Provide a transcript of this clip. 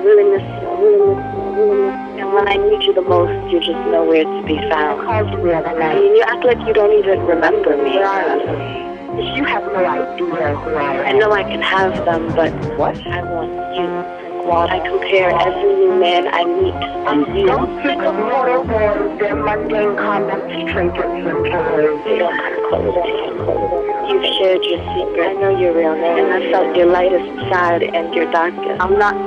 really miss you. I really miss you. I really miss you. And when I need you the most, you're just nowhere to be found. I called you the other night. I mean, you act like you don't even remember me. Where are you? You have no idea who I am. I know I can have them, but what? I want you. Well, I compare every new man I meet to you. I'm so sick of motor boys, their mundane comments, trinkets, and toys. They don't come close to you. You've shared your secret. I know your real name, and I felt your lightest side and your darkest. I'm not